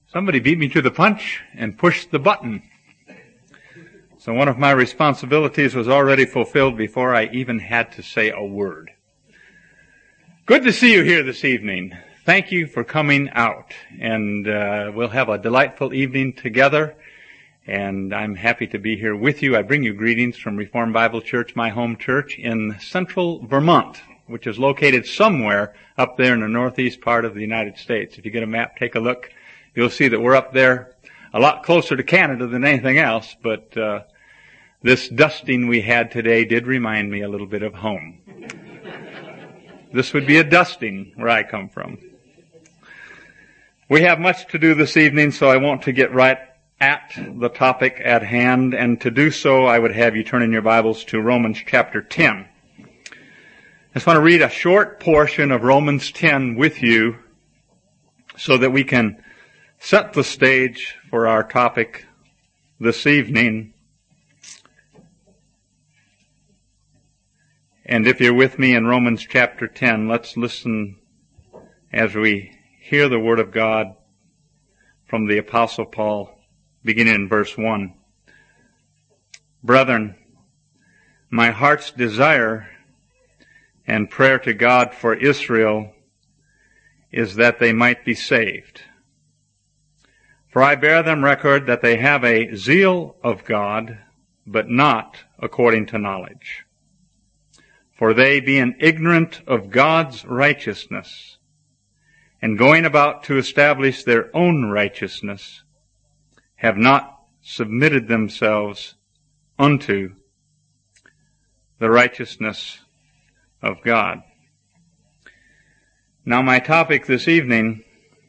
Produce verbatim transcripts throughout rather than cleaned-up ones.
Somebody beat me to the punch and pushed the button. So one of my responsibilities was already fulfilled before I even had to say a word. Good to see you here this evening. Thank you for coming out. And uh, we'll have a delightful evening together. And I'm happy to be here with you. I bring you greetings from Reformed Bible Church, my home church in central Vermont, which is located somewhere up there in the northeast part of the United States. If you get a map, take a look. You'll see that we're up there a lot closer to Canada than anything else, but uh, this dusting we had today did remind me a little bit of home. This would be a dusting where I come from. We have much to do this evening, so I want to get right at the topic at hand, and to do so, I would have you turn in your Bibles to Romans chapter ten. I just want to read a short portion of Romans ten with you so that we can set the stage for our topic this evening. And if you're with me in Romans chapter ten, let's listen as we hear the Word of God from the Apostle Paul, beginning in verse one. Brethren, my heart's desire and prayer to God for Israel is that they might be saved. For I bear them record that they have a zeal of God, but not according to knowledge. For they, being ignorant of God's righteousness, and going about to establish their own righteousness, have not submitted themselves unto the righteousness of God. Now my topic this evening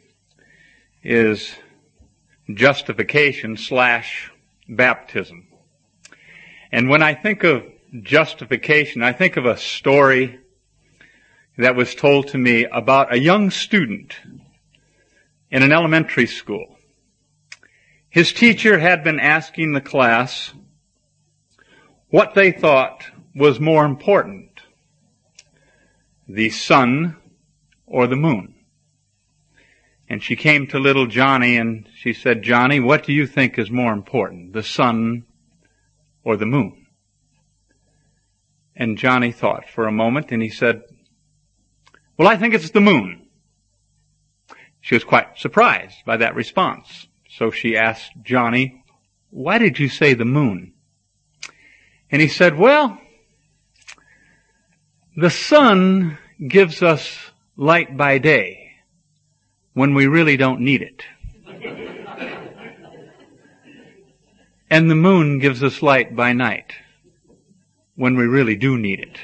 is justification slash baptism. And when I think of justification, I think of a story that was told to me about a young student in an elementary school. His teacher had been asking the class what they thought was more important, the sun or the moon. And she came to little Johnny and she said, Johnny, what do you think is more important, the sun or the moon? And Johnny thought for a moment and he said, well, I think it's the moon. She was quite surprised by that response. So she asked Johnny, why did you say the moon? And he said, well, the sun gives us light by day when we really don't need it. And the moon gives us light by night when we really do need it.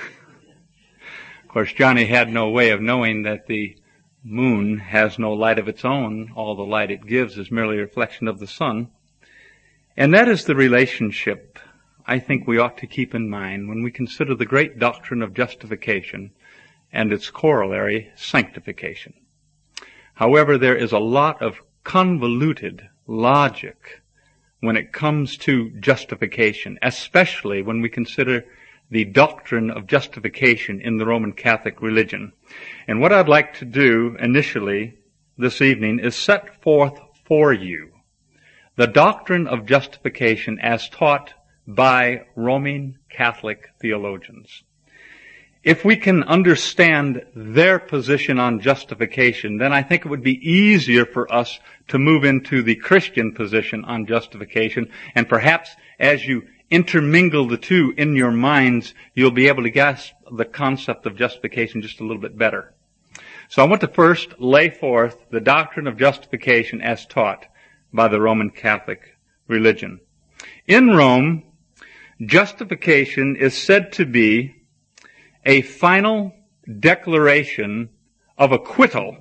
Of course, Johnny had no way of knowing that the moon has no light of its own. All the light it gives is merely a reflection of the sun. And that is the relationship I think we ought to keep in mind when we consider the great doctrine of justification and its corollary, sanctification. However, there is a lot of convoluted logic when it comes to justification, especially when we consider the doctrine of justification in the Roman Catholic religion. And what I'd like to do initially this evening is set forth for you the doctrine of justification as taught by Roman Catholic theologians. If we can understand their position on justification, then I think it would be easier for us to move into the Christian position on justification. And perhaps as you intermingle the two in your minds, you'll be able to grasp the concept of justification just a little bit better. So I want to first lay forth the doctrine of justification as taught by the Roman Catholic religion. In Rome, justification is said to be a final declaration of acquittal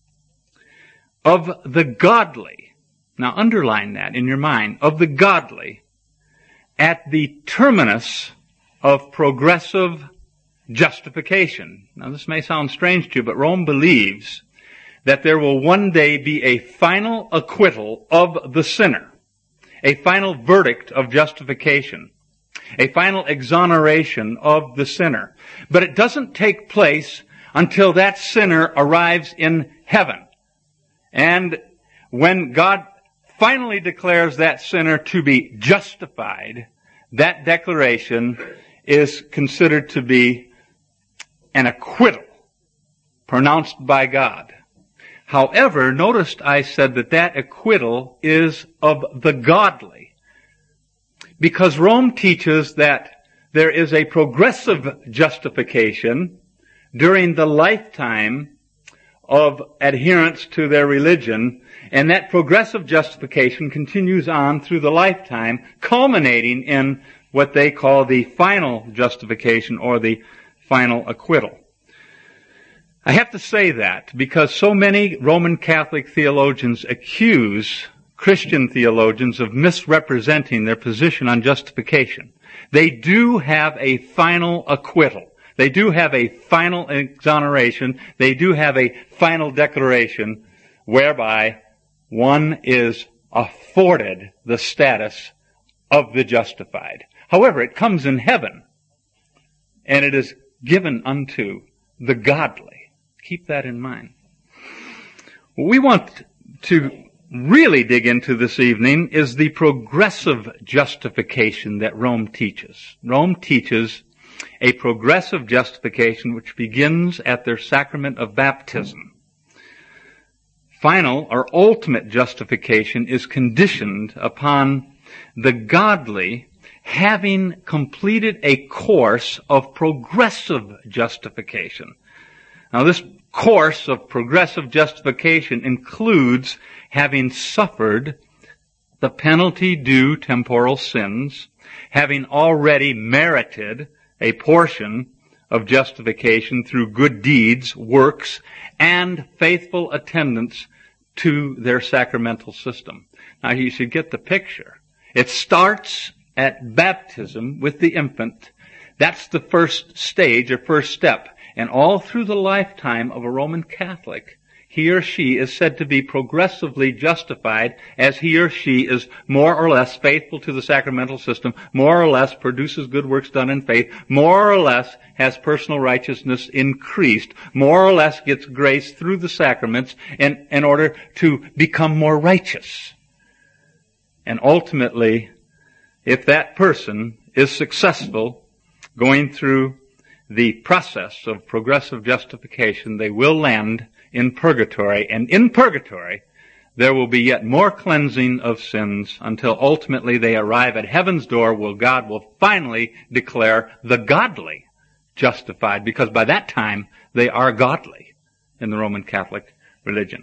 of the godly. Now underline that in your mind, of the godly at the terminus of progressive justification. Now this may sound strange to you, but Rome believes that there will one day be a final acquittal of the sinner, a final verdict of justification, a final exoneration of the sinner. But it doesn't take place until that sinner arrives in heaven. And when God finally declares that sinner to be justified, that declaration is considered to be an acquittal pronounced by God. However, notice I said that that acquittal is of the godly, because Rome teaches that there is a progressive justification during the lifetime of adherence to their religion, and that progressive justification continues on through the lifetime, culminating in what they call the final justification or the final acquittal. I have to say that because so many Roman Catholic theologians accuse Christian theologians of misrepresenting their position on justification. They do have a final acquittal. They do have a final exoneration. They do have a final declaration whereby one is afforded the status of the justified. However, it comes in heaven, and it is given unto the godly. Keep that in mind. What we want to really dig into this evening is the progressive justification that Rome teaches. Rome teaches a progressive justification which begins at their sacrament of baptism. Final or ultimate justification is conditioned upon the godly having completed a course of progressive justification. Now, this course of progressive justification includes having suffered the penalty due temporal sins, having already merited a portion of justification through good deeds, works, and faithful attendance to their sacramental system. Now, you should get the picture. It starts at baptism with the infant. That's the first stage or first step. And all through the lifetime of a Roman Catholic, he or she is said to be progressively justified as he or she is more or less faithful to the sacramental system, more or less produces good works done in faith, more or less has personal righteousness increased, more or less gets grace through the sacraments in, in order to become more righteous. And ultimately, if that person is successful going through the process of progressive justification, they will land in purgatory, and in purgatory there will be yet more cleansing of sins until ultimately they arrive at heaven's door, where God will finally declare the godly justified, because by that time they are godly in the Roman Catholic religion.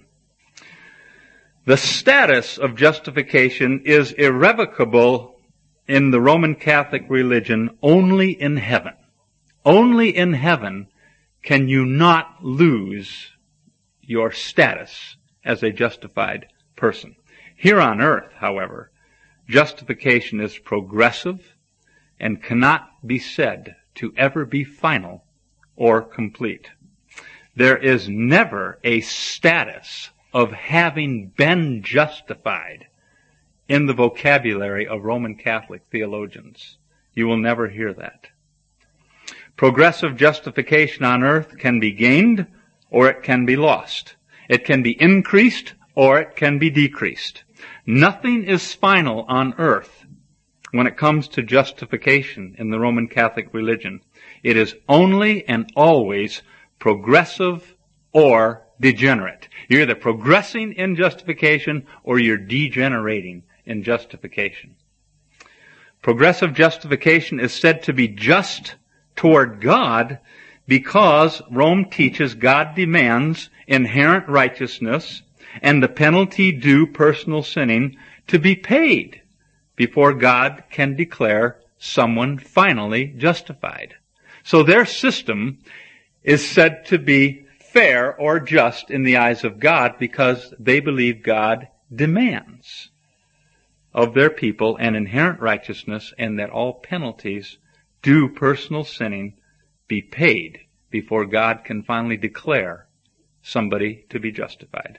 The status of justification is irrevocable in the Roman Catholic religion only in heaven. Only in heaven can you not lose your status as a justified person. Here on earth, however, justification is progressive and cannot be said to ever be final or complete. There is never a status of having been justified in the vocabulary of Roman Catholic theologians. You will never hear that. Progressive justification on earth can be gained or it can be lost. It can be increased or it can be decreased. Nothing is final on earth when it comes to justification in the Roman Catholic religion. It is only and always progressive or degenerate. You're either progressing in justification or you're degenerating in justification. Progressive justification is said to be just toward God because Rome teaches God demands inherent righteousness and the penalty due personal sinning to be paid before God can declare someone finally justified. So their system is said to be fair or just in the eyes of God because they believe God demands of their people an inherent righteousness and that all penalties due personal sinning be paid before God can finally declare somebody to be justified.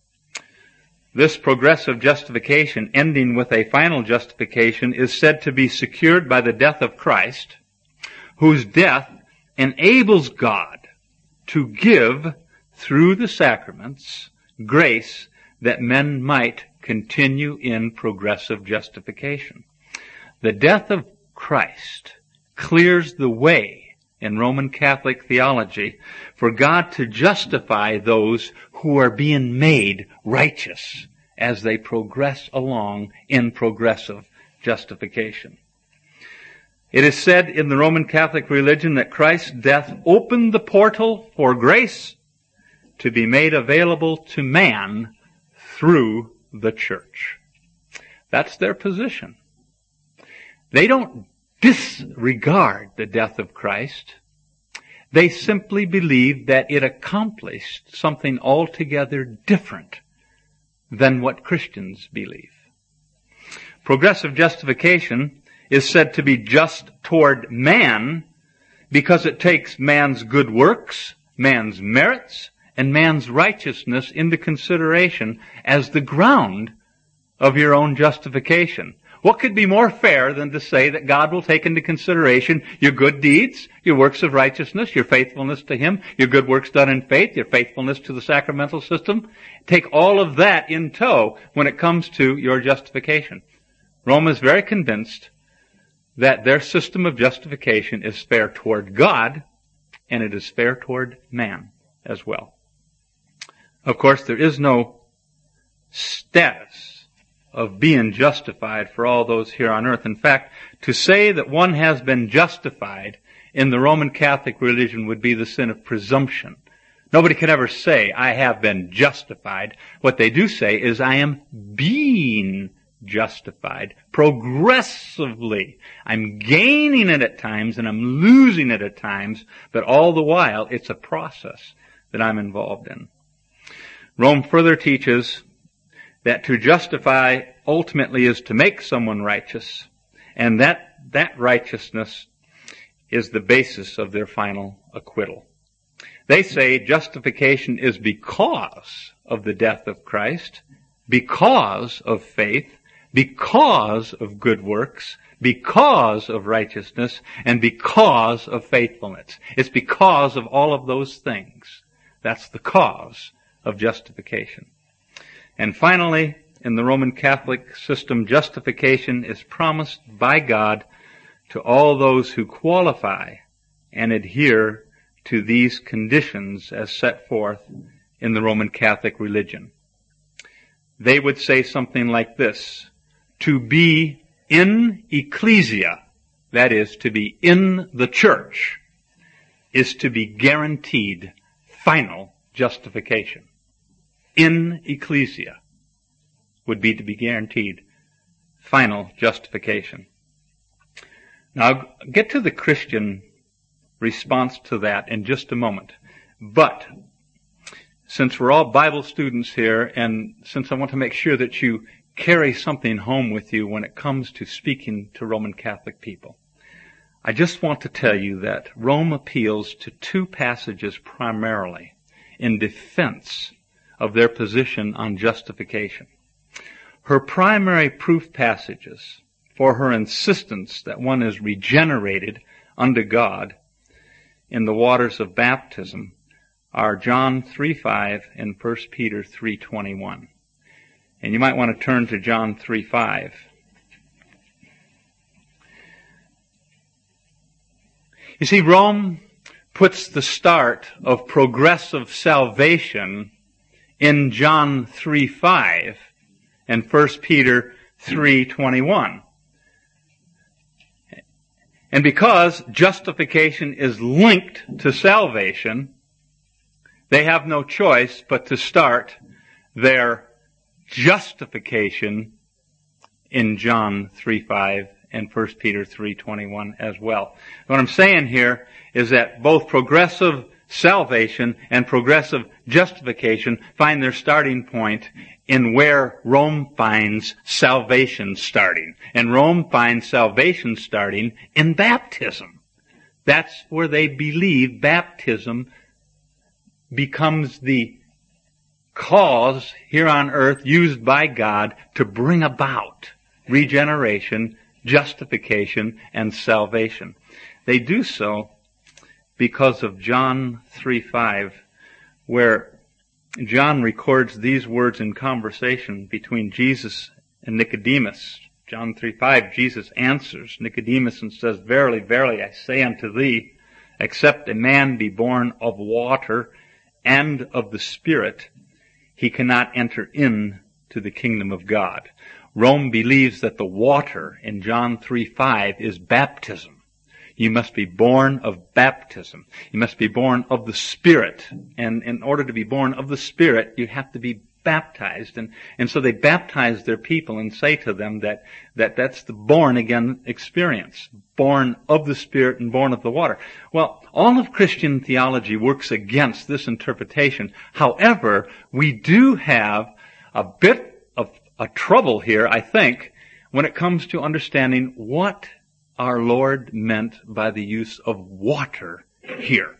This progressive justification, ending with a final justification, is said to be secured by the death of Christ, whose death enables God to give, through the sacraments, grace that men might continue in progressive justification. The death of Christ clears the way in Roman Catholic theology for God to justify those who are being made righteous as they progress along in progressive justification. It is said in the Roman Catholic religion that Christ's death opened the portal for grace to be made available to man through the church. That's their position. They don't disregard the death of Christ. They simply believe that it accomplished something altogether different than what Christians believe. Progressive justification is said to be just toward man because it takes man's good works, man's merits, and man's righteousness into consideration as the ground of your own justification. What could be more fair than to say that God will take into consideration your good deeds, your works of righteousness, your faithfulness to Him, your good works done in faith, your faithfulness to the sacramental system? Take all of that in tow when it comes to your justification. Rome is very convinced that their system of justification is fair toward God, and it is fair toward man as well. Of course, there is no status of being justified for all those here on earth. In fact, to say that one has been justified in the Roman Catholic religion would be the sin of presumption. Nobody can ever say, I have been justified. What they do say is, I am being justified progressively. I'm gaining it at times and I'm losing it at times, but all the while it's a process that I'm involved in. Rome further teaches that to justify ultimately is to make someone righteous, and that that righteousness is the basis of their final acquittal. They say justification is because of the death of Christ, because of faith, because of good works, because of righteousness, and because of faithfulness. It's because of all of those things. That's the cause of justification. And finally, in the Roman Catholic system, justification is promised by God to all those who qualify and adhere to these conditions as set forth in the Roman Catholic religion. They would say something like this: to be in ecclesia, that is, to be in the church, is to be guaranteed final justification. In ecclesia would be to be guaranteed final justification. Now, I'll get to the Christian response to that in just a moment. But since we're all Bible students here, and since I want to make sure that you carry something home with you when it comes to speaking to Roman Catholic people, I just want to tell you that Rome appeals to two passages primarily in defense of their position on justification. Her primary proof passages for her insistence that one is regenerated unto God in the waters of baptism are John three five and First Peter three twenty-one. And you might want to turn to John three five. You see, Rome puts the start of progressive salvation in John three five and First Peter three twenty-one. And because justification is linked to salvation, they have no choice but to start their justification in John three five and First Peter three twenty-one as well. What I'm saying here is that both progressive salvation and progressive justification find their starting point in where Rome finds salvation starting. And Rome finds salvation starting in baptism. That's where they believe baptism becomes the cause here on earth used by God to bring about regeneration, justification, and salvation. They do so because of John three five, where John records these words in conversation between Jesus and Nicodemus. John three five, Jesus answers Nicodemus and says, Verily, verily, I say unto thee, except a man be born of water and of the Spirit, he cannot enter into the kingdom of God. Rome believes that the water in John three five is baptism. You must be born of baptism. You must be born of the Spirit. And in order to be born of the Spirit, you have to be baptized. And, and so they baptize their people and say to them that, that that's the born again experience. Born of the Spirit and born of the water. Well, all of Christian theology works against this interpretation. However, we do have a bit of a trouble here, I think, when it comes to understanding what our Lord meant by the use of water here.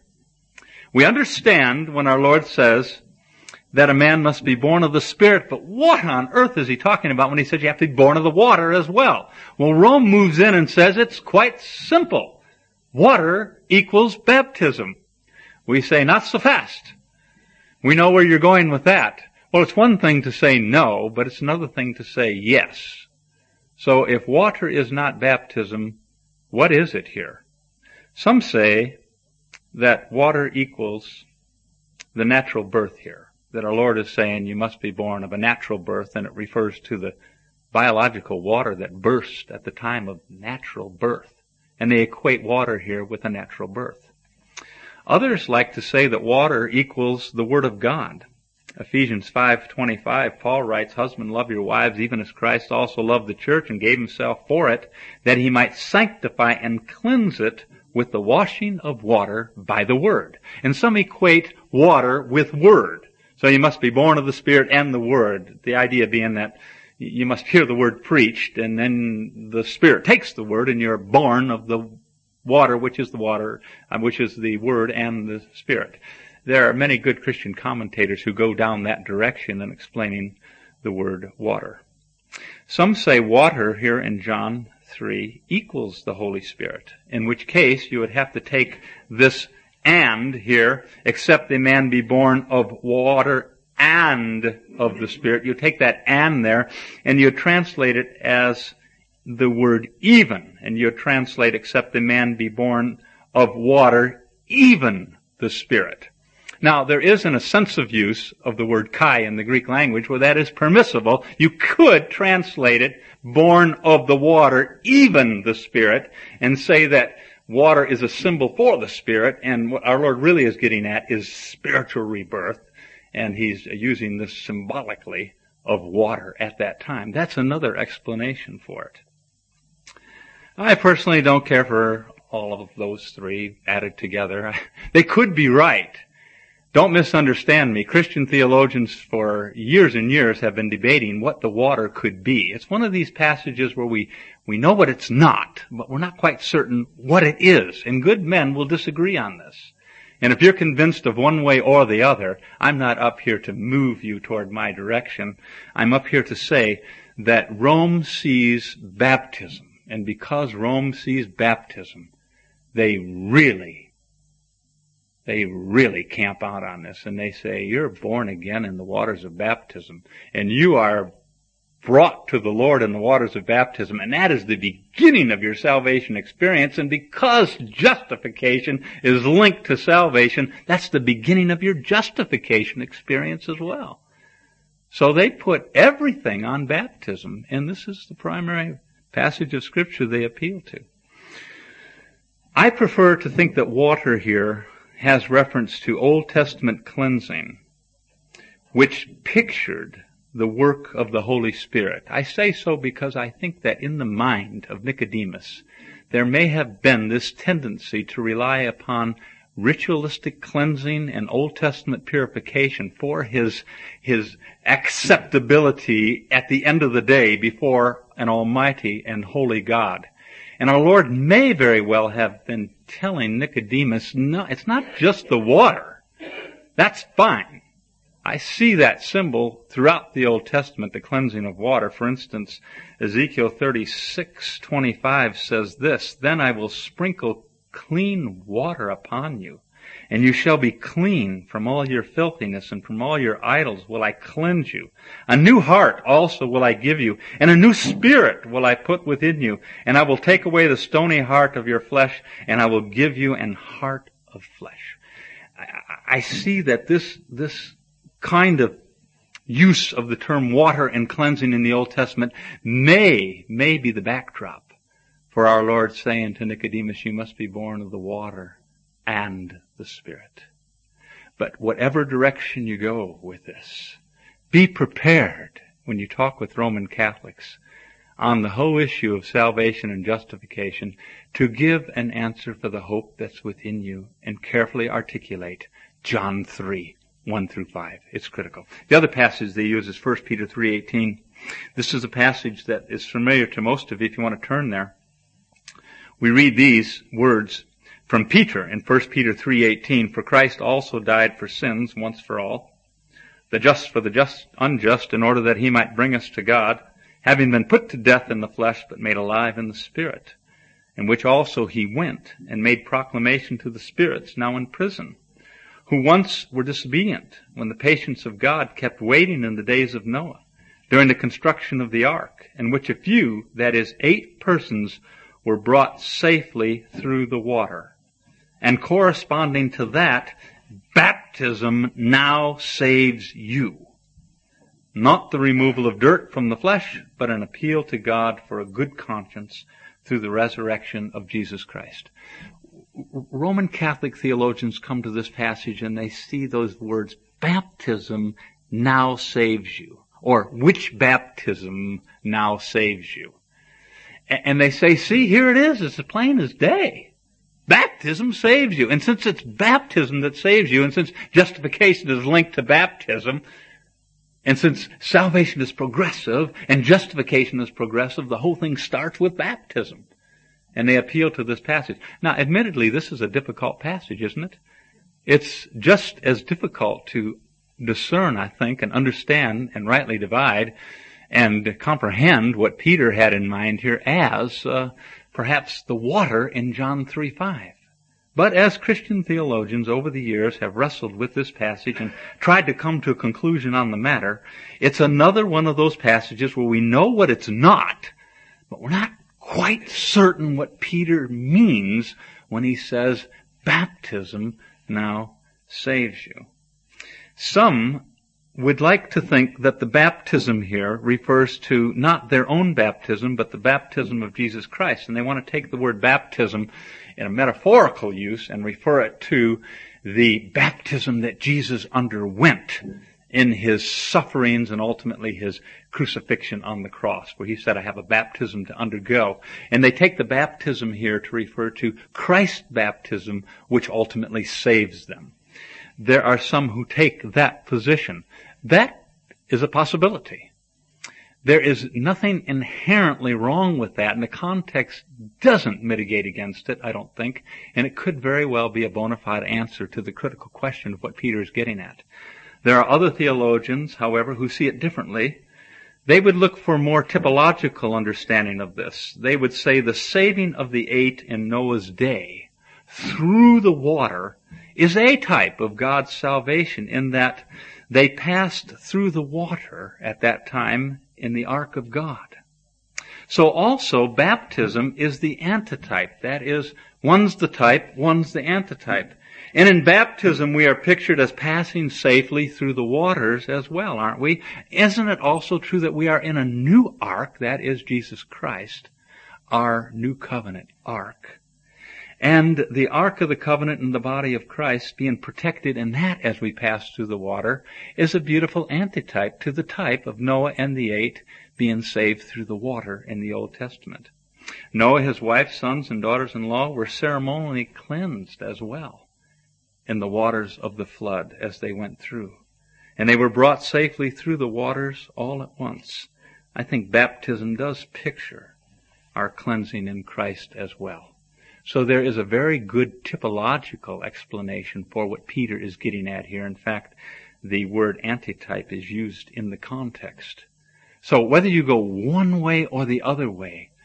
We understand when our Lord says that a man must be born of the Spirit, but what on earth is he talking about when he says you have to be born of the water as well? Well, Rome moves in and says it's quite simple. Water equals baptism. We say, not so fast. We know where you're going with that. Well, it's one thing to say no, but it's another thing to say yes. So if water is not baptism, what is it here? Some say that water equals the natural birth here. That our Lord is saying you must be born of a natural birth, and it refers to the biological water that burst at the time of natural birth. And they equate water here with a natural birth. Others like to say that water equals the Word of God. Ephesians five twenty-five, Paul writes, Husbands, love your wives, even as Christ also loved the church and gave himself for it, that he might sanctify and cleanse it with the washing of water by the Word. And some equate water with Word. So you must be born of the Spirit and the Word. The idea being that you must hear the Word preached, and then the Spirit takes the Word, and you're born of the water, which is the water, which is the Word and the Spirit. There are many good Christian commentators who go down that direction in explaining the word water. Some say water here in John three equals the Holy Spirit, in which case you would have to take this and here, except a man be born of water and of the Spirit. You take that and there, and you translate it as the word even, and you translate except a man be born of water, even the Spirit. Now, there is an offensive use of the word kai in the Greek language where that is permissible. You could translate it, born of the water, even the Spirit, and say that water is a symbol for the Spirit, and what our Lord really is getting at is spiritual rebirth, and he's using this symbolically of water at that time. That's another explanation for it. I personally don't care for all of those three added together. They could be right. Don't misunderstand me. Christian theologians for years and years have been debating what the water could be. It's one of these passages where we, we know what it's not, but we're not quite certain what it is. And good men will disagree on this. And if you're convinced of one way or the other, I'm not up here to move you toward my direction. I'm up here to say that Rome sees baptism. And because Rome sees baptism, they really They really camp out on this, and they say, you're born again in the waters of baptism, and you are brought to the Lord in the waters of baptism, and that is the beginning of your salvation experience, and because justification is linked to salvation, that's the beginning of your justification experience as well. So they put everything on baptism, and this is the primary passage of Scripture they appeal to. I prefer to think that water here has reference to Old Testament cleansing, which pictured the work of the Holy Spirit. I say so because I think that in the mind of Nicodemus, there may have been this tendency to rely upon ritualistic cleansing and Old Testament purification for his, his acceptability at the end of the day before an almighty and holy God. And our Lord may very well have been telling Nicodemus, no, it's not just the water. That's fine. I see that symbol throughout the Old Testament, the cleansing of water. For instance, Ezekiel thirty-six twenty-five says this, Then I will sprinkle clean water upon you, And you shall be clean from all your filthiness, and from all your idols will I cleanse you. A new heart also will I give you, and a new spirit will I put within you. And I will take away the stony heart of your flesh, and I will give you an heart of flesh. I, I see that this, this kind of use of the term water and cleansing in the Old Testament may, may be the backdrop for our Lord saying to Nicodemus, you must be born of the water and the Spirit. But whatever direction you go with this, be prepared when you talk with Roman Catholics on the whole issue of salvation and justification to give an answer for the hope that's within you and carefully articulate John three, one through five. It's critical. The other passage they use is First Peter three eighteen. This is a passage that is familiar to most of you if you want to turn there. We read these words from Peter in First Peter three eighteen, for Christ also died for sins once for all, the just for the just unjust, in order that he might bring us to God, having been put to death in the flesh, but made alive in the Spirit, in which also he went and made proclamation to the spirits now in prison, who once were disobedient, when the patience of God kept waiting in the days of Noah, during the construction of the ark, in which a few, that is, eight persons, were brought safely through the water. And corresponding to that, baptism now saves you. Not the removal of dirt from the flesh, but an appeal to God for a good conscience through the resurrection of Jesus Christ. Roman Catholic theologians come to this passage and they see those words, baptism now saves you, or which baptism now saves you. And they say, see, here it is, it's as plain as day. Baptism saves you. And since it's baptism that saves you, and since justification is linked to baptism, and since salvation is progressive and justification is progressive, the whole thing starts with baptism. And they appeal to this passage. Now, admittedly, this is a difficult passage, isn't it? It's just as difficult to discern, I think, and understand and rightly divide and comprehend what Peter had in mind here as uh, perhaps the water in John three five. But as Christian theologians over the years have wrestled with this passage and tried to come to a conclusion on the matter, it's another one of those passages where we know what it's not, but we're not quite certain what Peter means when he says baptism now saves you. Some would like to think that the baptism here refers to not their own baptism, but the baptism of Jesus Christ. And they want to take the word baptism in a metaphorical use and refer it to the baptism that Jesus underwent in his sufferings and ultimately his crucifixion on the cross, where he said, I have a baptism to undergo. And they take the baptism here to refer to Christ's baptism, which ultimately saves them. There are some who take that position. That is a possibility. There is nothing inherently wrong with that, and the context doesn't mitigate against it, I don't think, and it could very well be a bona fide answer to the critical question of what Peter is getting at. There are other theologians, however, who see it differently. They would look for more typological understanding of this. They would say the saving of the eight in Noah's day through the water is a type of God's salvation in that they passed through the water at that time in the ark of God. So also baptism is the antitype. That is, one's the type, one's the antitype. And in baptism we are pictured as passing safely through the waters as well, aren't we? Isn't it also true that we are in a new ark, that is Jesus Christ, our new covenant ark? And the Ark of the Covenant in the body of Christ being protected in that as we pass through the water is a beautiful antitype to the type of Noah and the eight being saved through the water in the Old Testament. Noah, his wife, sons, and daughters-in-law were ceremonially cleansed as well in the waters of the flood as they went through. And they were brought safely through the waters all at once. I think baptism does picture our cleansing in Christ as well. So there is a very good typological explanation for what Peter is getting at here. In fact, the word antitype is used in the context. So whether you go one way or the other way,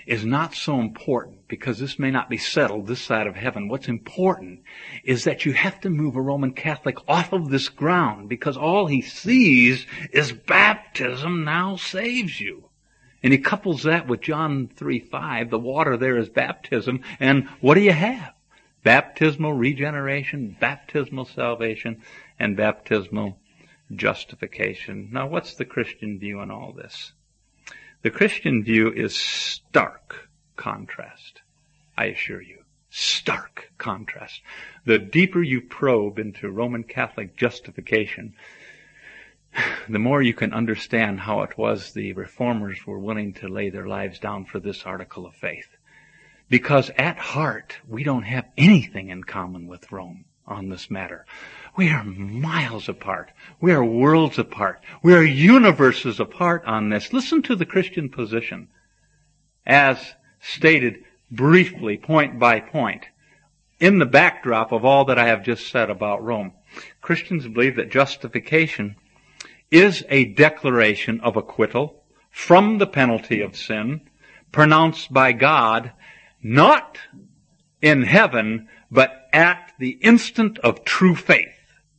is not so important, because this may not be settled this side of heaven. What's important is that you have to move a Roman Catholic off of this ground, because all he sees is baptism now saves you. And he couples that with John three five, the water there is baptism, and what do you have? Baptismal regeneration, baptismal salvation, and baptismal justification. Now, what's the Christian view on all this? The Christian view is stark contrast, I assure you. Stark contrast. The deeper you probe into Roman Catholic justification, the more you can understand how it was the Reformers were willing to lay their lives down for this article of faith. Because at heart, we don't have anything in common with Rome on this matter. We are miles apart. We are worlds apart. We are universes apart on this. Listen to the Christian position as stated briefly, point by point, in the backdrop of all that I have just said about Rome. Christians believe that justification is a declaration of acquittal from the penalty of sin pronounced by God, not in heaven, but at the instant of true faith.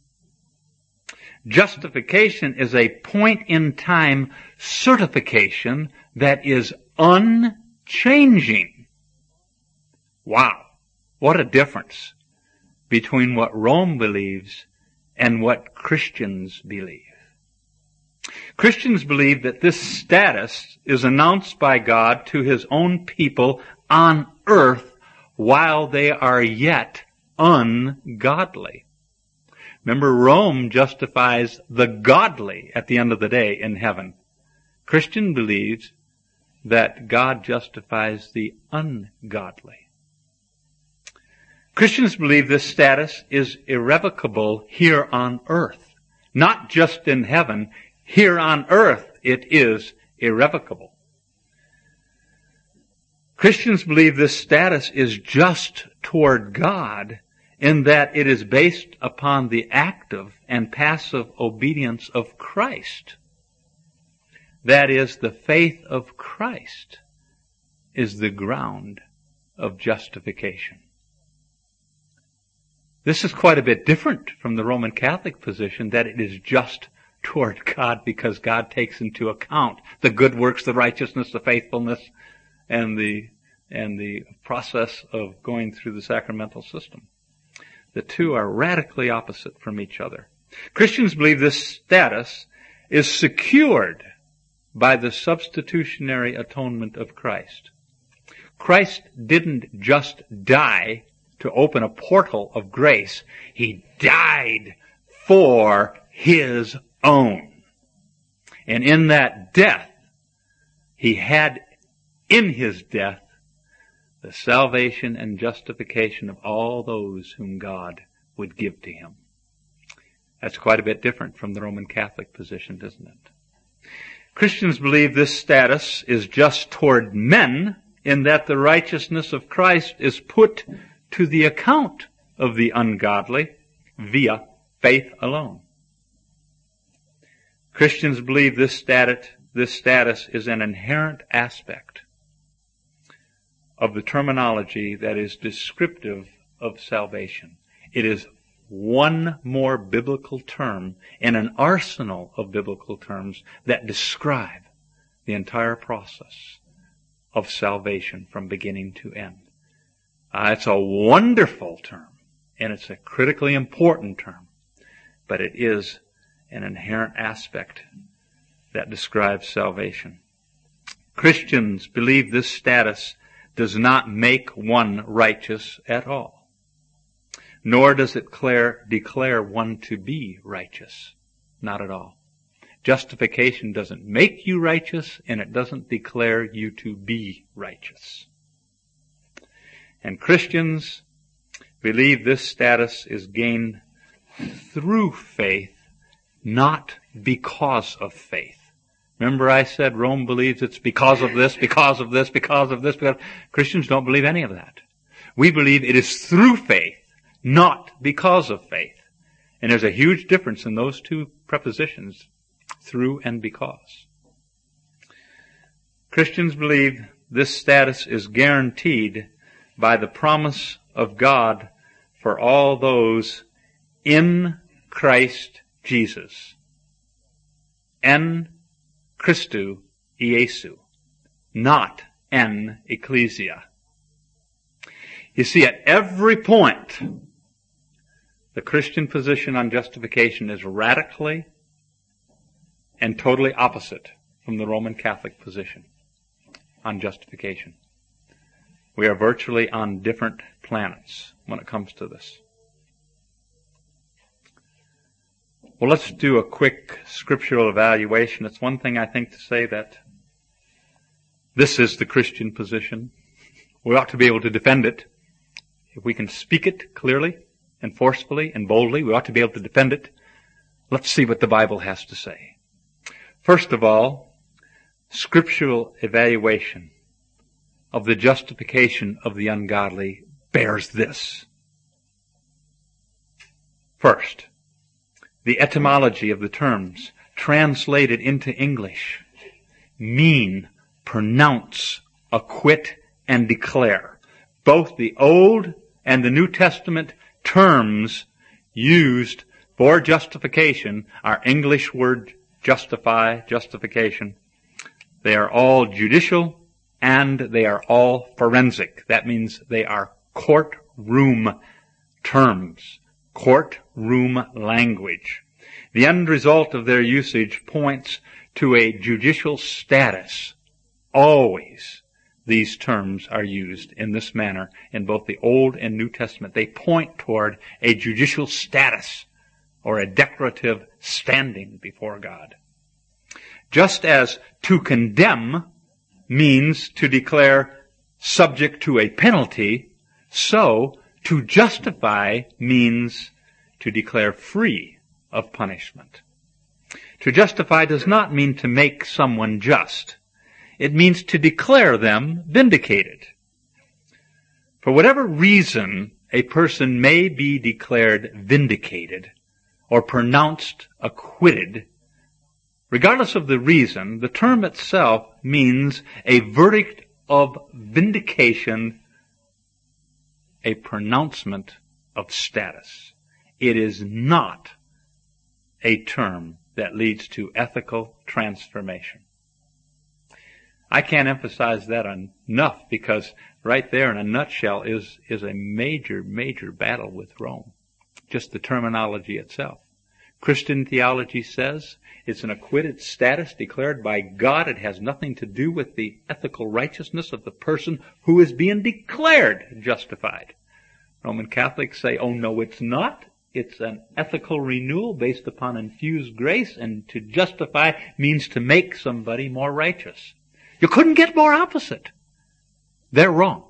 Justification is a point-in-time certification that is unchanging. Wow, what a difference between what Rome believes and what Christians believe. Christians believe that this status is announced by God to His own people on earth while they are yet ungodly. Remember, Rome justifies the godly at the end of the day in heaven. Christian believes that God justifies the ungodly. Christians believe this status is irrevocable here on earth. Not just in heaven. Here on earth it is irrevocable. Christians believe this status is just toward God, in that it is based upon the active and passive obedience of Christ. That is, the faith of Christ is the ground of justification. This is quite a bit different from the Roman Catholic position that it is just toward God because God takes into account the good works, the righteousness, the faithfulness, and the, and the process of going through the sacramental system. The two are radically opposite from each other. Christians believe this status is secured by the substitutionary atonement of Christ. Christ didn't just die to open a portal of grace. He died for His own. And in that death, He had in His death the salvation and justification of all those whom God would give to Him. That's quite a bit different from the Roman Catholic position, isn't it? Christians believe this status is just toward men, in that the righteousness of Christ is put to the account of the ungodly via faith alone. Christians believe this status, this status is an inherent aspect of the terminology that is descriptive of salvation. It is one more biblical term in an arsenal of biblical terms that describe the entire process of salvation from beginning to end. Uh, it's a wonderful term, and it's a critically important term, but it is an inherent aspect that describes salvation. Christians believe this status does not make one righteous at all, nor does it declare, declare one to be righteous. Not at all. Justification doesn't make you righteous, and it doesn't declare you to be righteous. And Christians believe this status is gained through faith, not because of faith. Remember I said Rome believes it's because of this, because of this, because of this. Because Christians don't believe any of that. We believe it is through faith, not because of faith. And there's a huge difference in those two prepositions, through and because. Christians believe this status is guaranteed by the promise of God for all those in Christ Jesus. En Christu Iesu, not en Ecclesia. You see, at every point, the Christian position on justification is radically and totally opposite from the Roman Catholic position on justification. We are virtually on different planets when it comes to this. Well, let's do a quick scriptural evaluation. It's one thing, I think, to say that this is the Christian position. We ought to be able to defend it. If we can speak it clearly and forcefully and boldly, we ought to be able to defend it. Let's see what the Bible has to say. First of all, scriptural evaluation of the justification of the ungodly bears this. First, the etymology of the terms translated into English mean, pronounce, acquit, and declare. Both the Old and the New Testament terms used for justification are English word justify, justification. They are all judicial and they are all forensic. That means they are courtroom terms, courtroom language. The end result of their usage points to a judicial status. Always these terms are used in this manner in both the Old and New Testament. They point toward a judicial status or a declarative standing before God. Just as to condemn means to declare subject to a penalty, so to justify means to declare free of punishment. To justify does not mean to make someone just. It means to declare them vindicated. For whatever reason a person may be declared vindicated or pronounced acquitted, regardless of the reason, the term itself means a verdict of vindication, a pronouncement of status. It is not a term that leads to ethical transformation. I can't emphasize that enough, because right there in a nutshell is, is a major, major battle with Rome. Just the terminology itself. Christian theology says it's an acquitted status declared by God. It has nothing to do with the ethical righteousness of the person who is being declared justified. Roman Catholics say, oh no, it's not. It's an ethical renewal based upon infused grace, and to justify means to make somebody more righteous. You couldn't get more opposite. They're wrong.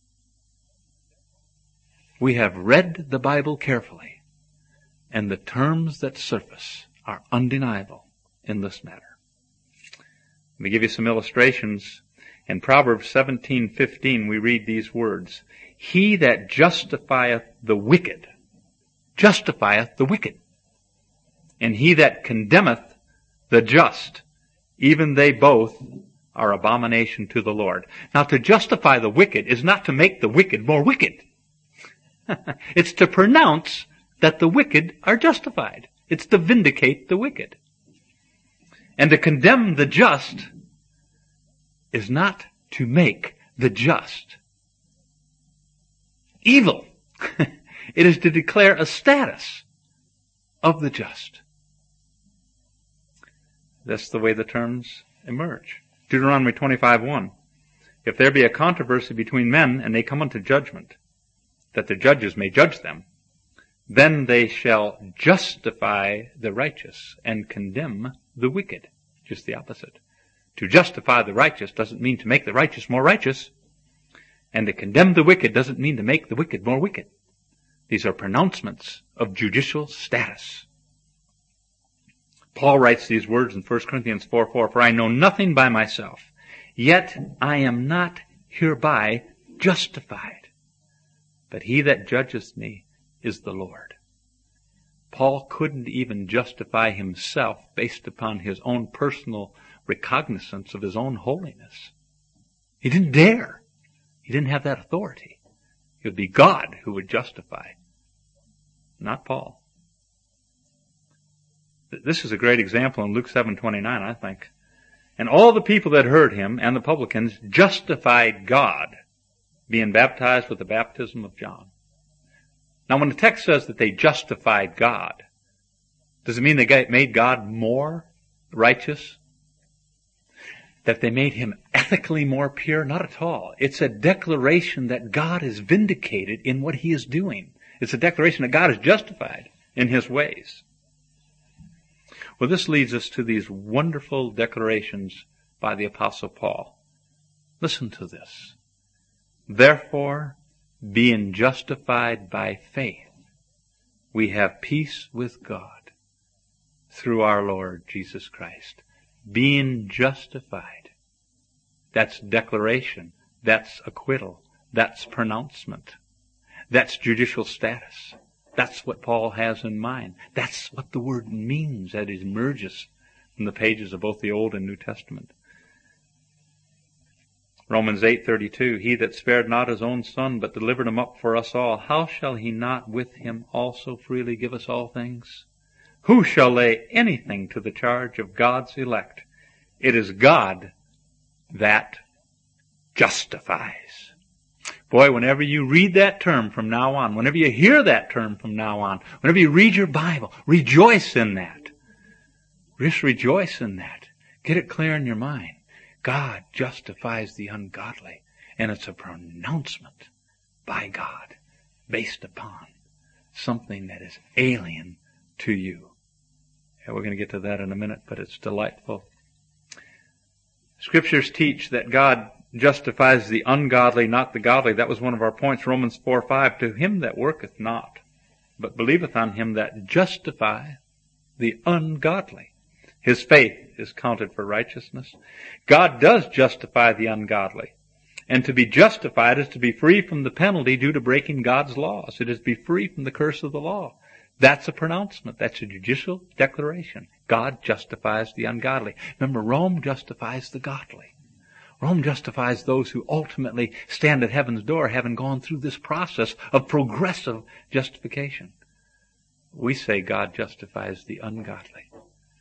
We have read the Bible carefully, and the terms that surface are undeniable in this matter. Let me give you some illustrations. In Proverbs seventeen fifteen, we read these words, "He that justifieth the wicked, justifieth the wicked. And he that condemneth the just, even they both are abomination to the Lord." Now, to justify the wicked is not to make the wicked more wicked. It's to pronounce that the wicked are justified. It's to vindicate the wicked. And to condemn the just is not to make the just evil. It is to declare a status of the just. That's the way the terms emerge. Deuteronomy twenty-five one. If there be a controversy between men, and they come unto judgment, that the judges may judge them, then they shall justify the righteous and condemn the wicked. Just the opposite. To justify the righteous doesn't mean to make the righteous more righteous, and to condemn the wicked doesn't mean to make the wicked more wicked. These are pronouncements of judicial status. Paul writes these words in First Corinthians four four, "For I know nothing by myself, yet I am not hereby justified. But he that judgeth me is the Lord." Paul couldn't even justify himself based upon his own personal recognizance of his own holiness. He didn't dare. He didn't have that authority. It would be God who would justify, not Paul. This is a great example in Luke seven twenty-nine, I think. And all the people that heard him and the publicans justified God, being baptized with the baptism of John. Now when the text says that they justified God, does it mean they made God more righteous? That they made him ethically more pure? Not at all. It's a declaration that God is vindicated in what he is doing. It's a declaration that God is justified in his ways. Well, this leads us to these wonderful declarations by the Apostle Paul. Listen to this. Therefore, being justified by faith, we have peace with God through our Lord Jesus Christ. Being justified. That's declaration. That's acquittal. That's pronouncement. That's judicial status. That's what Paul has in mind. That's what the word means as it emerges from the pages of both the Old and New Testament. Romans eight thirty-two, he that spared not his own son, but delivered him up for us all, how shall he not with him also freely give us all things? Who shall lay anything to the charge of God's elect? It is God that justifies. Boy, whenever you read that term from now on, whenever you hear that term from now on, whenever you read your Bible, rejoice in that. Just rejoice in that. Get it clear in your mind. God justifies the ungodly, and it's a pronouncement by God based upon something that is alien to you. Yeah, we're going to get to that in a minute, but it's delightful. Scriptures teach that God justifies the ungodly, not the godly. That was one of our points, Romans four five. To him that worketh not, but believeth on him that justifieth the ungodly, his faith is counted for righteousness. God does justify the ungodly. And to be justified is to be free from the penalty due to breaking God's laws. It is to be free from the curse of the law. That's a pronouncement. That's a judicial declaration. God justifies the ungodly. Remember, Rome justifies the godly. Rome justifies those who ultimately stand at heaven's door, having gone through this process of progressive justification. We say God justifies the ungodly.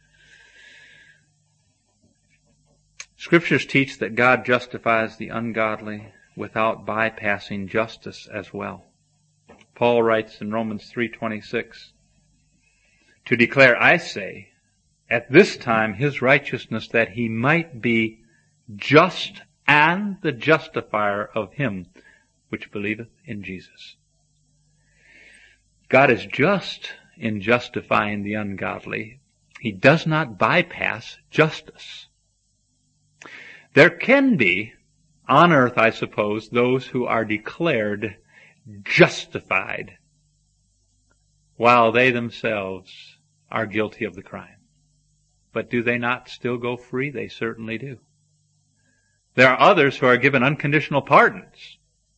Scriptures teach that God justifies the ungodly without bypassing justice as well. Paul writes in Romans three twenty-six, to declare, I say, at this time his righteousness, that he might be just and the justifier of him which believeth in Jesus. God is just in justifying the ungodly. He does not bypass justice. There can be, on earth I suppose, those who are declared justified while they themselves are guilty of the crime. But do they not still go free? They certainly do. There are others who are given unconditional pardons.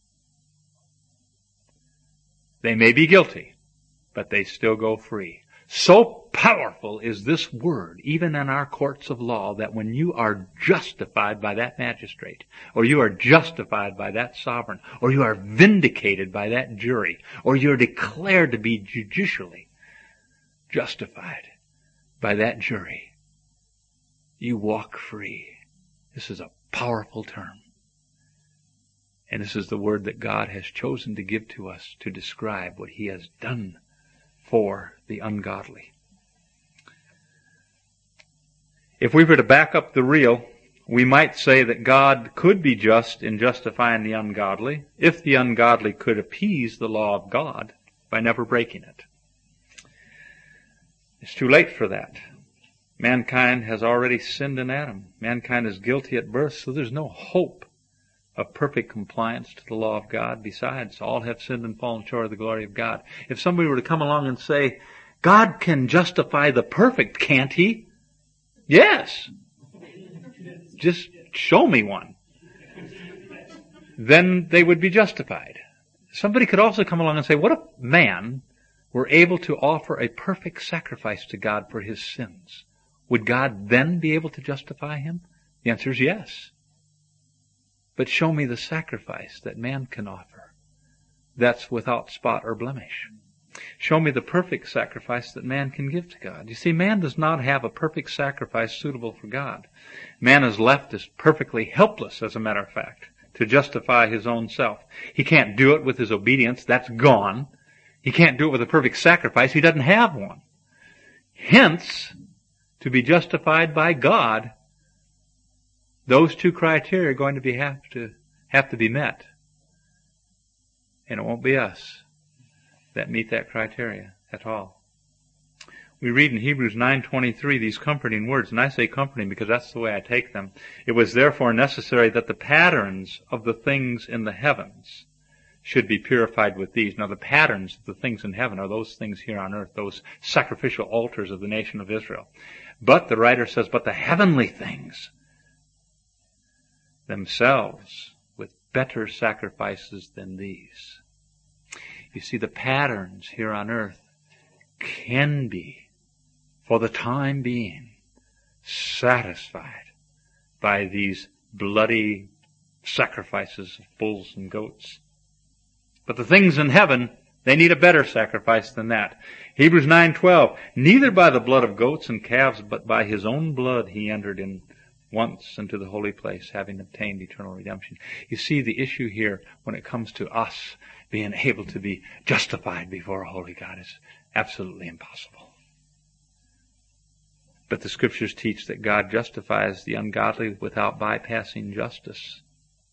They may be guilty, but they still go free. So powerful is this word, even in our courts of law, that when you are justified by that magistrate, or you are justified by that sovereign, or you are vindicated by that jury, or you are declared to be judicially justified by that jury, you walk free. This is a powerful term. And this is the word that God has chosen to give to us to describe what he has done for the ungodly. If we were to back up the reel, we might say that God could be just in justifying the ungodly if the ungodly could appease the law of God by never breaking it. It's too late for that. Mankind has already sinned in Adam. Mankind is guilty at birth, so there's no hope of perfect compliance to the law of God. Besides, all have sinned and fallen short of the glory of God. If somebody were to come along and say, God can justify the perfect, can't he? Yes. Just show me one. Then they would be justified. Somebody could also come along and say, what if man were able to offer a perfect sacrifice to God for his sins? Would God then be able to justify him? The answer is yes. but show me the sacrifice that man can offer that's without spot or blemish. Show me the perfect sacrifice that man can give to God. You see, man does not have a perfect sacrifice suitable for God. Man is left as perfectly helpless, as a matter of fact, to justify his own self. He can't do it with his obedience. That's gone. He can't do it with a perfect sacrifice. He doesn't have one. Hence, to be justified by God, those two criteria are going to be have to have to be met. And it won't be us that meet that criteria at all. We read in Hebrews nine twenty-three these comforting words, and I say comforting because that's the way I take them. It was therefore necessary that the patterns of the things in the heavens should be purified with these. Now the patterns of the things in heaven are those things here on earth, those sacrificial altars of the nation of Israel. But the writer says, but the heavenly things themselves with better sacrifices than these. You see, the patterns here on earth can be, for the time being, satisfied by these bloody sacrifices of bulls and goats. But the things in heaven, they need a better sacrifice than that. Hebrews nine twelve, neither by the blood of goats and calves, but by his own blood he entered in once into the holy place, having obtained eternal redemption. You see, the issue here, when it comes to us being able to be justified before a holy God, is absolutely impossible. But the Scriptures teach that God justifies the ungodly without bypassing justice.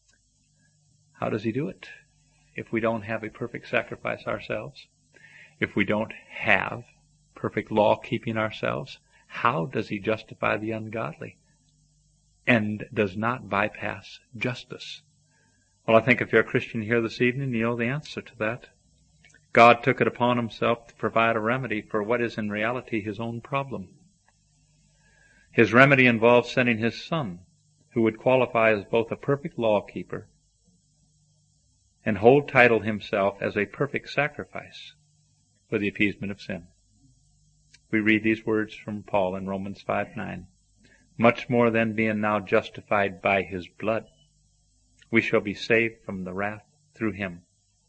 How does he do it? If we don't have a perfect sacrifice ourselves, if we don't have perfect law-keeping ourselves, how does he justify the ungodly and does not bypass justice? Well, I think if you're a Christian here this evening, you know the answer to that. God took it upon himself to provide a remedy for what is in reality his own problem. His remedy involved sending his Son, who would qualify as both a perfect law-keeper and hold title himself as a perfect sacrifice for the appeasement of sin. We read these words from Paul in Romans five nine. Much more than being now justified by his blood, we shall be saved from the wrath through him.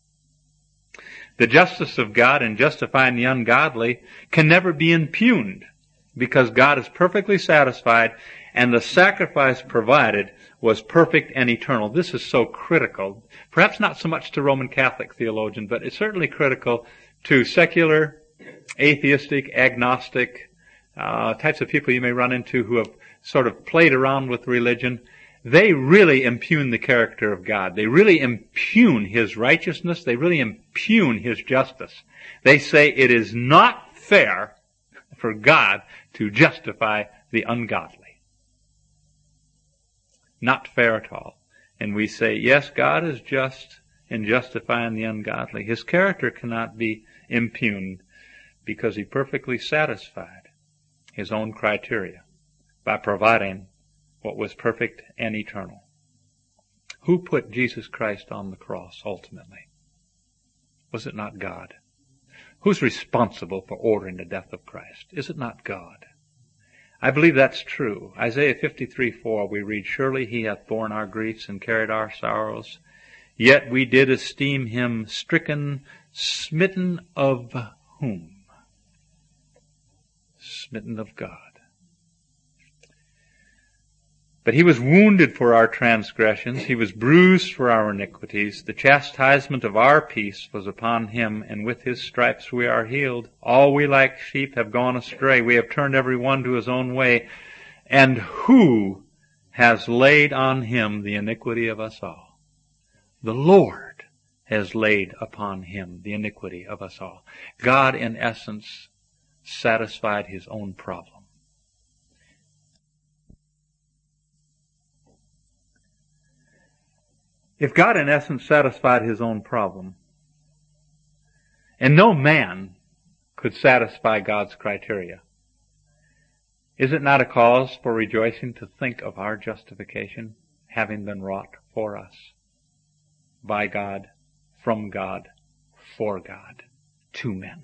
The justice of God in justifying the ungodly can never be impugned because God is perfectly satisfied and the sacrifice provided was perfect and eternal. This is so critical, perhaps not so much to Roman Catholic theologians, but it's certainly critical to secular, atheistic, agnostic uh, types of people you may run into who have sort of played around with religion. They really impugn the character of God. They really impugn his righteousness. They really impugn his justice. They say it is not fair for God to justify the ungodly. Not fair at all. And we say, yes, God is just in justifying the ungodly. His character cannot be impugned because he perfectly satisfied his own criteria by providing what was perfect and eternal. Who put Jesus Christ on the cross ultimately? Was it not God? Who's responsible for ordering the death of Christ? Is it not God? I believe that's true. Isaiah fifty-three four, we read, surely he hath borne our griefs and carried our sorrows. Yet we did esteem him stricken, smitten of whom? Smitten of God. But he was wounded for our transgressions, he was bruised for our iniquities. The chastisement of our peace was upon him, and with his stripes we are healed. All we like sheep have gone astray. We have turned every one to his own way. And who has laid on him the iniquity of us all? The Lord has laid upon him the iniquity of us all. God, in essence, satisfied his own problem. If God in essence satisfied his own problem, and no man could satisfy God's criteria, is it not a cause for rejoicing to think of our justification having been wrought for us by God, from God, for God, to men?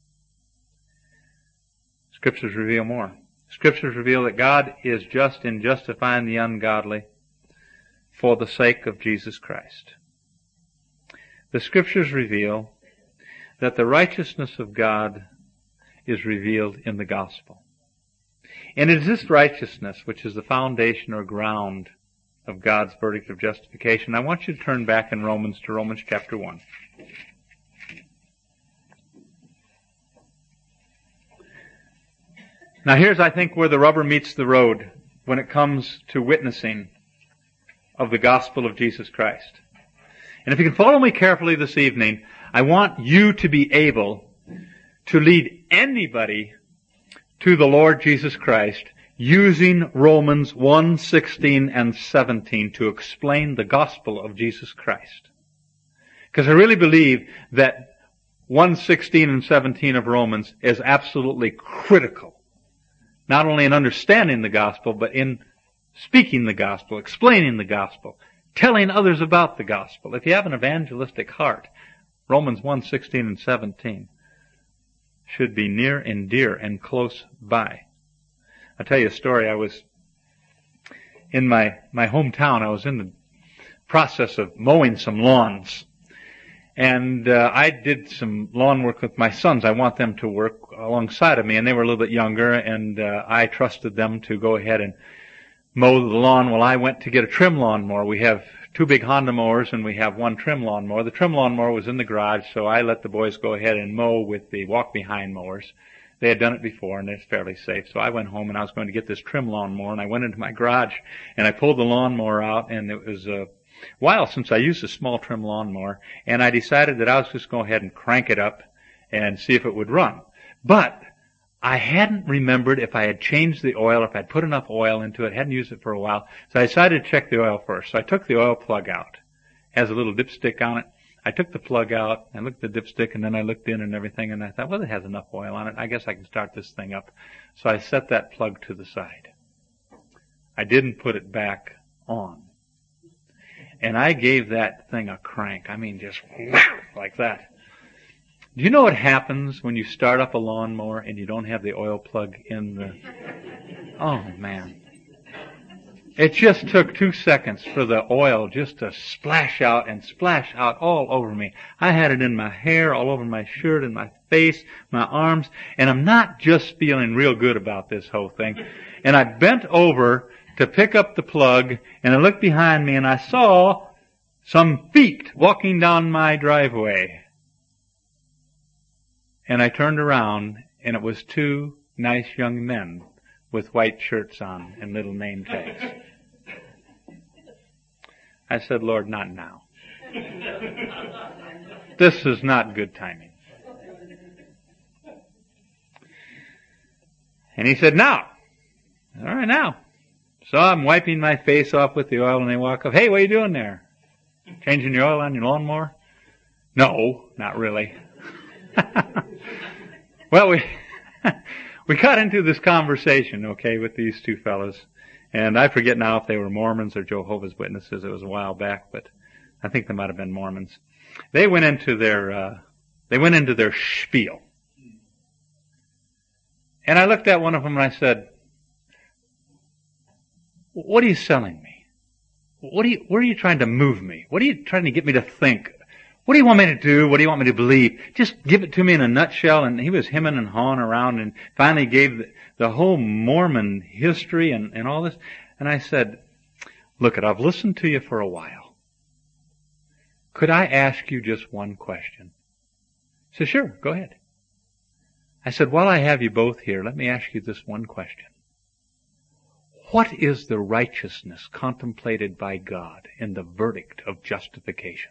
Scriptures reveal more. Scriptures reveal that God is just in justifying the ungodly, for the sake of Jesus Christ. The Scriptures reveal that the righteousness of God is revealed in the gospel. And it is this righteousness which is the foundation or ground of God's verdict of justification. I want you to turn back in Romans to Romans chapter one. Now here's, I think, where the rubber meets the road when it comes to witnessing of the gospel of Jesus Christ. And if you can follow me carefully this evening, I want you to be able to lead anybody to the Lord Jesus Christ using Romans one, sixteen and seventeen to explain the gospel of Jesus Christ. Because I really believe that one, sixteen and seventeen of Romans is absolutely critical. Not only in understanding the gospel, but in speaking the gospel, explaining the gospel, telling others about the gospel. If you have an evangelistic heart, Romans one, sixteen and seventeen should be near and dear and close by. I'll tell you a story. I was in my, my hometown. I was in the process of mowing some lawns. And uh, I did some lawn work with my sons. I want them to work alongside of me, and they were a little bit younger, and uh, I trusted them to go ahead and mow the lawn while I went to get a trim lawnmower. We have two big Honda mowers, and we have one trim lawnmower. The trim lawnmower was in the garage, so I let the boys go ahead and mow with the walk-behind mowers. They had done it before, and it's fairly safe. So I went home, and I was going to get this trim lawnmower, and I went into my garage, and I pulled the lawnmower out, and it was a while since I used a small trim lawnmower, and I decided that I was just going to go ahead and crank it up and see if it would run. But I hadn't remembered if I had changed the oil, if I'd put enough oil into it, hadn't used it for a while, so I decided to check the oil first. So I took the oil plug out. It has a little dipstick on it. I took the plug out, I looked at the dipstick, and then I looked in and everything, and I thought, well, it has enough oil on it. I guess I can start this thing up. So I set that plug to the side. I didn't put it back on. And I gave that thing a crank. I mean, just like that. Do you know what happens when you start up a lawnmower and you don't have the oil plug in the... Oh, man. It just took two seconds for the oil just to splash out and splash out all over me. I had it in my hair, all over my shirt, in my face, my arms, and I'm not just feeling real good about this whole thing. And I bent over to pick up the plug, and I looked behind me and I saw some feet walking down my driveway. And I turned around, and it was two nice young men with white shirts on and little name tags. I said, Lord, not now. This is not good timing. And he said, now. All right, now. So I'm wiping my face off with the oil, and they walk up. Hey, what are you doing there? Changing your oil on your lawnmower? No, not really. Well, we we got into this conversation, okay, with these two fellows, and I forget now if they were Mormons or Jehovah's Witnesses. It was a while back, but I think they might have been Mormons. They went into their uh, they went into their spiel, and I looked at one of them and I said, "What are you selling me? What are you? Where are you trying to move me? What are you trying to get me to think? What do you want me to do? What do you want me to believe? Just give it to me in a nutshell." And he was hemming and hawing around and finally gave the, the whole Mormon history and, and all this. And I said, look, I've listened to you for a while. Could I ask you just one question? He said, sure, go ahead. I said, while I have you both here, let me ask you this one question. What is the righteousness contemplated by God in the verdict of justification?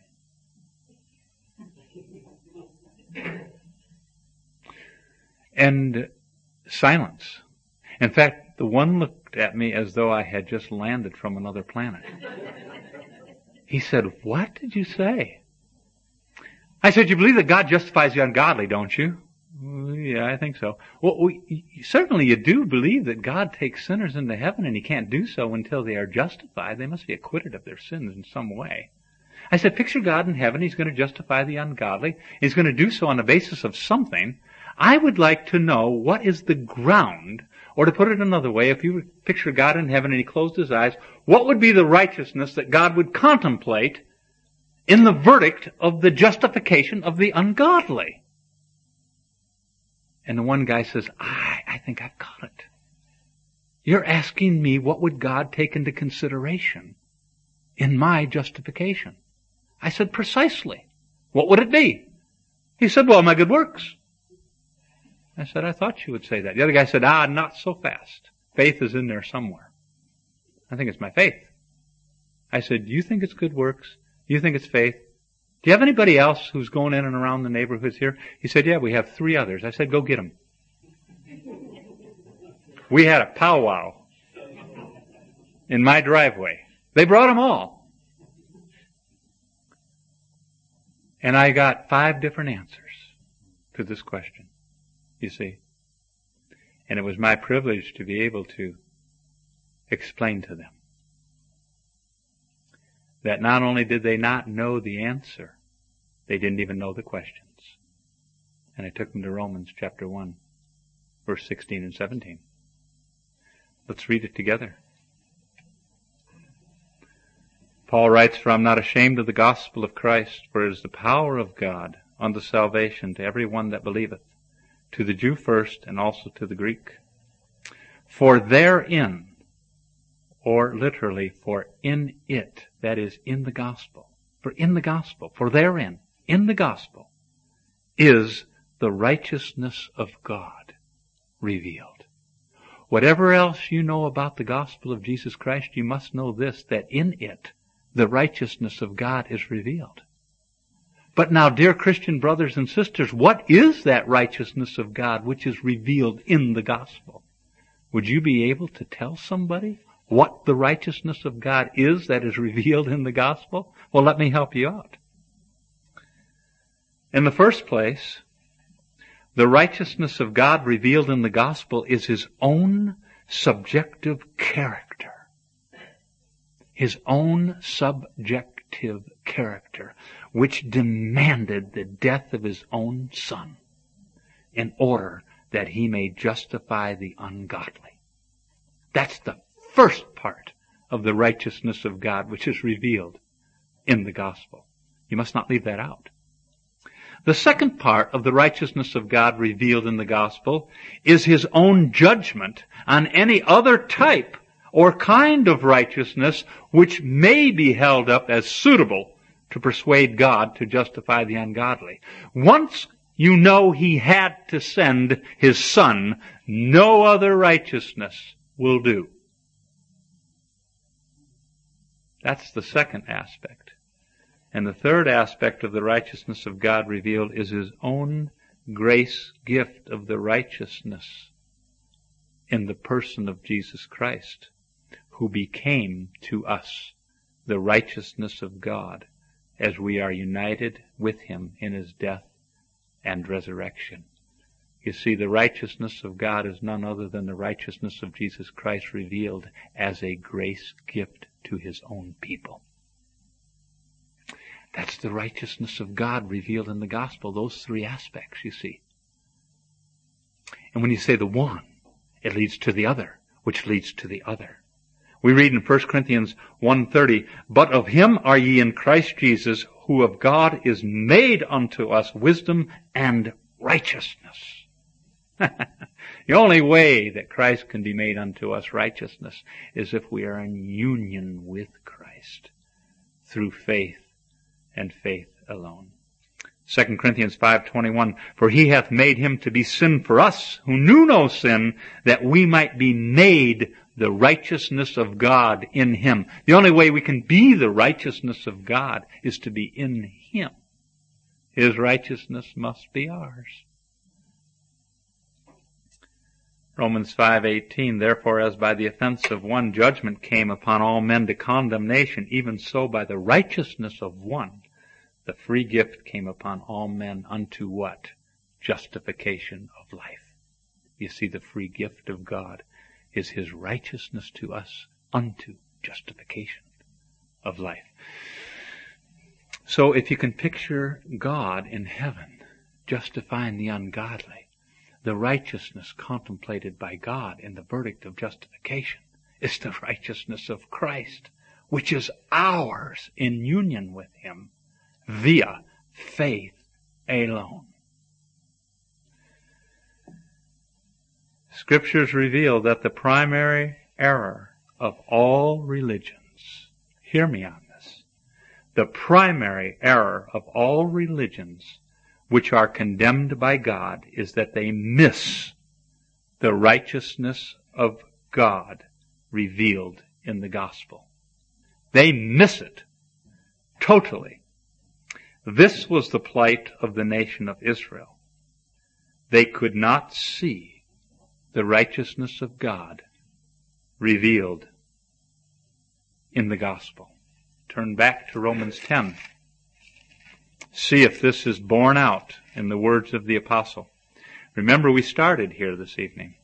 And silence. In fact, the one looked at me as though I had just landed from another planet. He said, what did you say? I said, you believe that God justifies the ungodly, don't you? Well, yeah, I think so. Well, we, certainly you do believe that God takes sinners into heaven, and He can't do so until they are justified. They must be acquitted of their sins in some way. I said, picture God in heaven. He's going to justify the ungodly. He's going to do so on the basis of something. I would like to know what is the ground, Or to put it another way, if you picture God in heaven and He closed His eyes, what would be the righteousness that God would contemplate in the verdict of the justification of the ungodly? And the one guy says, I, I think I've got it. You're asking me what would God take into consideration in my justification? I said, precisely. What would it be? He said, well, my good works. I said, I thought you would say that. The other guy said, ah, not so fast. Faith is in there somewhere. I think it's my faith. I said, you think it's good works? You think it's faith? Do you have anybody else who's going in and around the neighborhoods here? He said, yeah, we have three others. I said, go get them. We had a powwow in my driveway. They brought them all. And I got five different answers to this question, you see. And it was my privilege to be able to explain to them that not only did they not know the answer, they didn't even know the questions. And I took them to Romans chapter one, verse sixteen and seventeen. Let's read it together. Paul writes, for I am not ashamed of the gospel of Christ, for it is the power of God unto salvation to every one that believeth, to the Jew first, and also to the Greek. For therein, or literally, for in it, that is, in the gospel, for in the gospel, for therein, in the gospel, is the righteousness of God revealed. Whatever else you know about the gospel of Jesus Christ, you must know this, that in it, the righteousness of God is revealed. But now, dear Christian brothers and sisters, what is that righteousness of God which is revealed in the gospel? Would you be able to tell somebody what the righteousness of God is that is revealed in the gospel? Well, let me help you out. In the first place, the righteousness of God revealed in the gospel is His own subjective character. His own subjective character, which demanded the death of His own Son in order that He may justify the ungodly. That's the first part of the righteousness of God which is revealed in the gospel. You must not leave that out. The second part of the righteousness of God revealed in the gospel is His own judgment on any other type or kind of righteousness which may be held up as suitable to persuade God to justify the ungodly. Once you know He had to send His Son, no other righteousness will do. That's the second aspect. And the third aspect of the righteousness of God revealed is His own grace gift of the righteousness in the person of Jesus Christ, who became to us the righteousness of God as we are united with Him in His death and resurrection. You see, the righteousness of God is none other than the righteousness of Jesus Christ revealed as a grace gift to His own people. That's the righteousness of God revealed in the gospel, those three aspects, you see. And when you say the one, it leads to the other, which leads to the other. We read in First Corinthians one thirty, but of Him are ye in Christ Jesus, who of God is made unto us wisdom and righteousness. The only way that Christ can be made unto us righteousness is if we are in union with Christ through faith and faith alone. Second Corinthians five twenty-one, for He hath made Him to be sin for us, who knew no sin, that we might be made the righteousness of God in Him. The only way we can be the righteousness of God is to be in Him. His righteousness must be ours. Romans five eighteen, therefore as by the offense of one judgment came upon all men to condemnation, even so by the righteousness of one the free gift came upon all men unto what? Justification of life. You see, the free gift of God is His righteousness to us unto justification of life. So if you can picture God in heaven justifying the ungodly, the righteousness contemplated by God in the verdict of justification is the righteousness of Christ, which is ours in union with Him via faith alone. Scriptures reveal that the primary error of all religions, hear me on this, the primary error of all religions which are condemned by God is that they miss the righteousness of God revealed in the gospel. They miss it totally. This was the plight of the nation of Israel. They could not see the righteousness of God revealed in the gospel. Turn back to Romans ten. See if this is borne out in the words of the apostle. Remember, we started here this evening.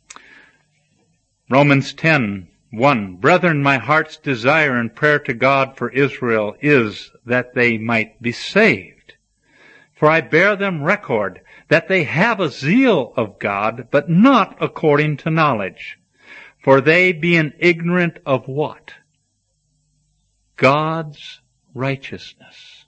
Romans ten, one. Brethren, my heart's desire and prayer to God for Israel is that they might be saved. For I bear them record that they have a zeal of God, but not according to knowledge. For they, being ignorant of what? God's righteousness.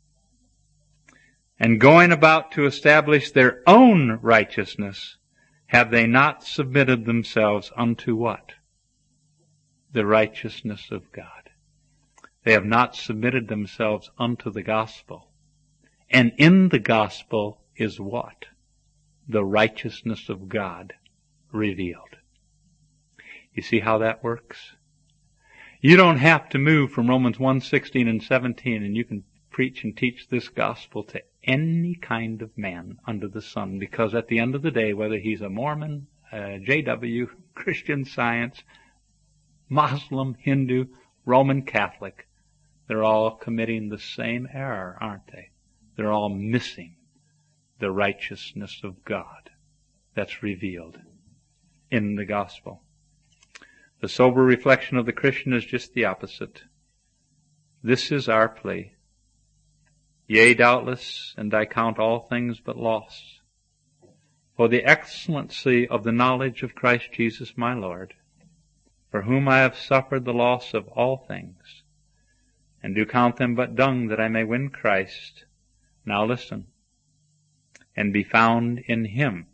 And going about to establish their own righteousness, have they not submitted themselves unto what? The righteousness of God. They have not submitted themselves unto the gospel. And in the gospel is what? The righteousness of God revealed. You see how that works? You don't have to move from Romans one sixteen and seventeen, and you can preach and teach this gospel to any kind of man under the sun, because at the end of the day, whether he's a Mormon, a J W, Christian Science, Muslim, Hindu, Roman Catholic, they're all committing the same error, aren't they? They're all missing the righteousness of God that's revealed in the gospel. The sober reflection of the Christian is just the opposite. This is our plea. Yea, doubtless, and I count all things but loss, for the excellency of the knowledge of Christ Jesus my Lord, for whom I have suffered the loss of all things, and do count them but dung that I may win Christ. Now listen, and be found in Him,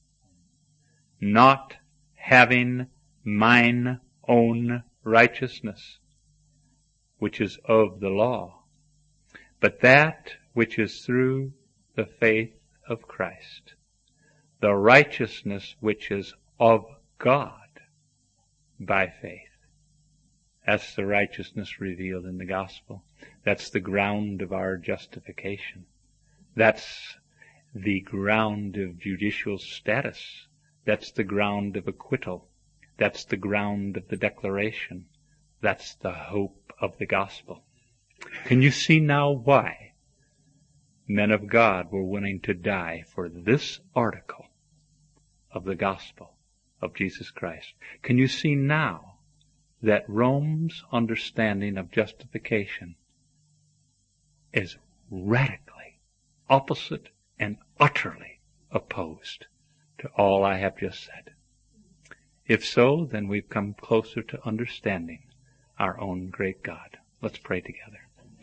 not having mine own righteousness, which is of the law, but that which is through the faith of Christ, the righteousness which is of God by faith. That's the righteousness revealed in the gospel. That's the ground of our justification. That's the ground of judicial status. That's the ground of acquittal. That's the ground of the declaration. That's the hope of the gospel. Can you see now why men of God were willing to die for this article of the gospel of Jesus Christ? Can you see now that Rome's understanding of justification is radically opposite and utterly opposed to all I have just said? If so, then we've come closer to understanding our own great God. Let's pray together.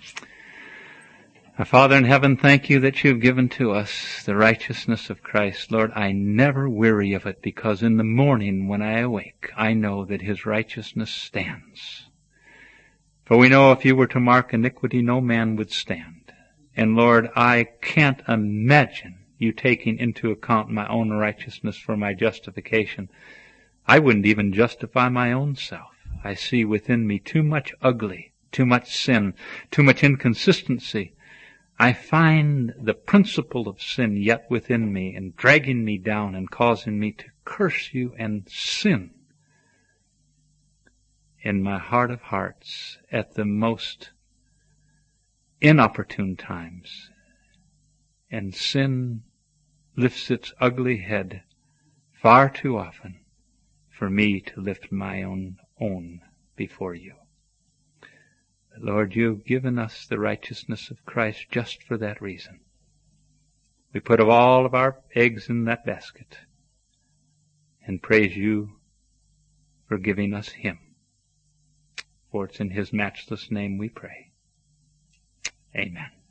Our Father in heaven, thank you that you've given to us the righteousness of Christ. Lord, I never weary of it, because in the morning when I awake, I know that His righteousness stands. For we know if you were to mark iniquity, no man would stand. And Lord, I can't imagine you taking into account my own righteousness for my justification. I wouldn't even justify my own self. I see within me too much ugly, too much sin, too much inconsistency. I find the principle of sin yet within me and dragging me down and causing me to curse you and sin in my heart of hearts at the most inopportune times. And sin lifts its ugly head far too often for me to lift my own own before you. But Lord, you've given us the righteousness of Christ just for that reason. We put all of our eggs in that basket, and praise you for giving us him. For it's in his matchless name we pray. Amen.